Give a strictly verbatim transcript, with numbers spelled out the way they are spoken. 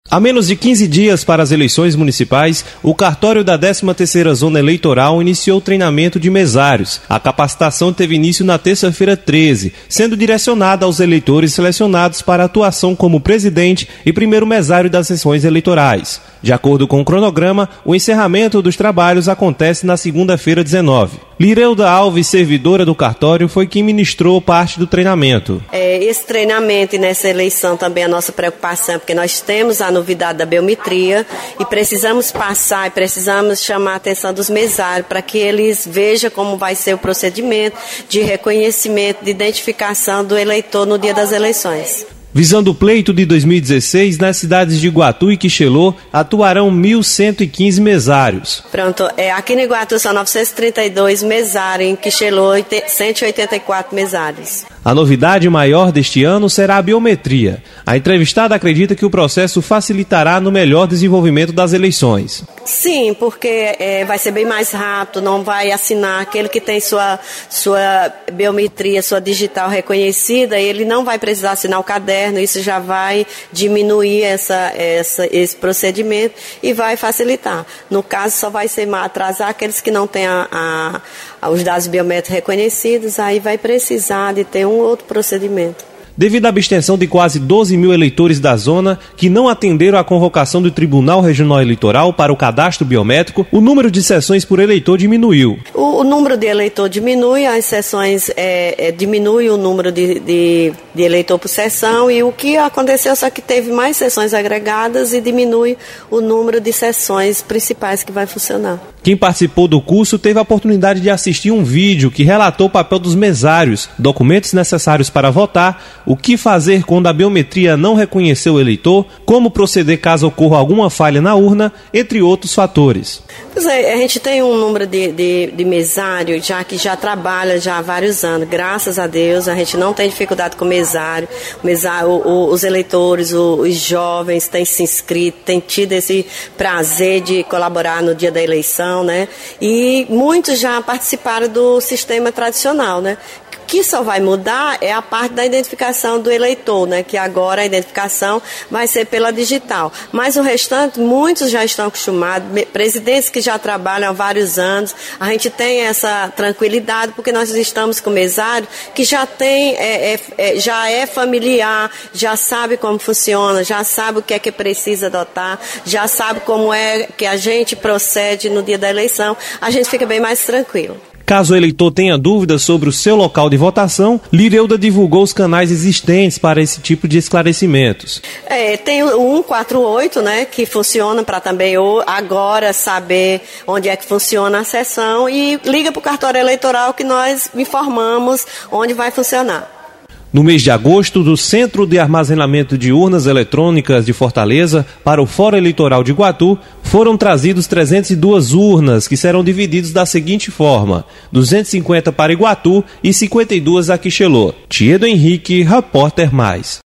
Há menos de quinze dias para as eleições municipais, o cartório da décima terceira Zona Eleitoral iniciou o treinamento de mesários. A capacitação teve início na terça-feira treze, sendo direcionada aos eleitores selecionados para atuação como presidente e primeiro mesário das sessões eleitorais. De acordo com o cronograma, o encerramento dos trabalhos acontece na segunda-feira dezenove. Lireuda Alves, servidora do cartório, foi quem ministrou parte do treinamento. É, esse treinamento e nessa eleição também a nossa preocupação, porque nós temos a novidade da biometria e precisamos passar e precisamos chamar a atenção dos mesários para que eles vejam como vai ser o procedimento de reconhecimento, de identificação do eleitor no dia das eleições. Visando o pleito de dois mil e dezesseis, nas cidades de Iguatu e Quixelô, atuarão mil cento e quinze mesários. Pronto, é, aqui no Iguatu são novecentos e trinta e dois mesários, em Quixelô cento e oitenta e quatro mesários. A novidade maior deste ano será a biometria. A entrevistada acredita que o processo facilitará no melhor desenvolvimento das eleições. Sim, porque é, vai ser bem mais rápido, não vai assinar aquele que tem sua, sua biometria, sua digital reconhecida, ele não vai precisar assinar o caderno, isso já vai diminuir essa, essa, esse procedimento e vai facilitar. No caso, só vai ser atrasar aqueles que não têm a, a, os dados biométricos reconhecidos, aí vai precisar de ter um outro procedimento. Devido à abstenção de quase doze mil eleitores da zona que não atenderam à convocação do Tribunal Regional Eleitoral para o cadastro biométrico, o número de sessões por eleitor diminuiu. O, o número de eleitor diminui, as sessões é, é, diminui o número de, de, de eleitor por sessão e o que aconteceu só que teve mais sessões agregadas e diminui o número de sessões principais que vai funcionar. Quem participou do curso teve a oportunidade de assistir um vídeo que relatou o papel dos mesários, documentos necessários para votar, o que fazer quando a biometria não reconhecer o eleitor, como proceder caso ocorra alguma falha na urna, entre outros fatores. Pois é, a gente tem um número de, de, de mesário já que já trabalha já há vários anos, graças a Deus, a gente não tem dificuldade com mesário, mesário o, o, os eleitores, o, os jovens têm se inscrito, têm tido esse prazer de colaborar no dia da eleição, né? E muitos já participaram do sistema tradicional, né? O que só vai mudar é a parte da identificação do eleitor, né? Que agora a identificação vai ser pela digital. Mas o restante, muitos já estão acostumados, presidentes que já trabalham há vários anos, a gente tem essa tranquilidade porque nós estamos com mesário que já tem, é, é, é, já é familiar, já sabe como funciona, já sabe o que é que precisa adotar, já sabe como é que a gente procede no dia da eleição, a gente fica bem mais tranquilo. Caso o eleitor tenha dúvidas sobre o seu local de votação, Lireuda divulgou os canais existentes para esse tipo de esclarecimentos. É, tem o cento e quarenta e oito, né, que funciona para também agora saber onde é que funciona a sessão e liga para o cartório eleitoral que nós informamos onde vai funcionar. No mês de agosto, do Centro de Armazenamento de Urnas Eletrônicas de Fortaleza para o Fórum Eleitoral de Iguatu, foram trazidos trezentas e duas urnas, que serão divididas da seguinte forma: duzentas e cinquenta para Iguatu e cinquenta e duas a Quixelô. Tiedo Henrique, Repórter Mais.